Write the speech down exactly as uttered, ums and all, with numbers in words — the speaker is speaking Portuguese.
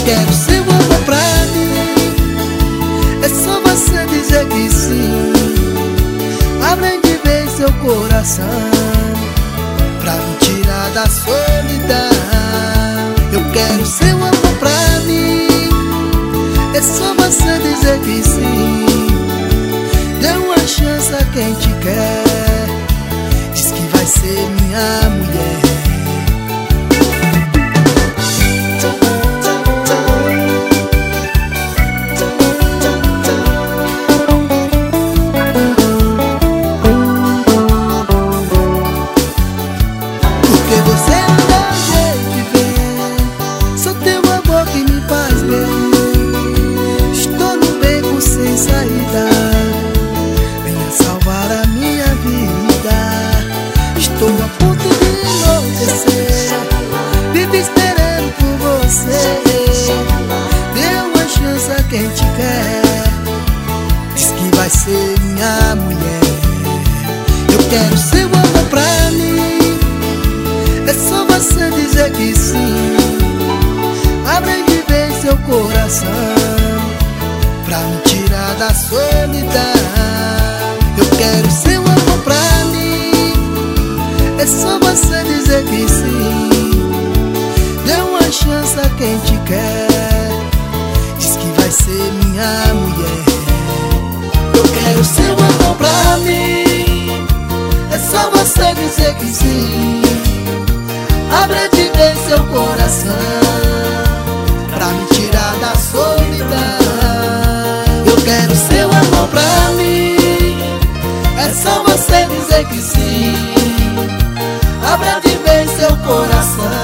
quero seu amor pra mim. É só você dizer que sim. Abre de vez seu coração pra me tirar da solidão. Eu quero seu amor pra mim. É só você dizer que sim. Dê uma chance a quem te quer. Diz que vai ser minha mulher. Porque você me dá um jeito de ver. Só teu amor que me faz bem. Estou no beco sem saída. Venha salvar a minha vida. Estou a ponto de enlouquecer. Vivo esperando por você. Dê uma chance a quem te quer. Diz que vai ser minha mulher. Eu quero seu amor pra mim. É só você dizer que sim. Abre de vez seu coração pra me tirar da solidão. Eu quero seu amor pra mim. É só você dizer que sim. Dê uma chance a quem te quer. Diz que vai ser minha mulher. Eu quero seu amor pra mim. É só você dizer que sim. Abre de vez seu coração pra me tirar da solidão. Eu quero seu amor pra mim. É só você dizer que sim. Abre de vez seu coração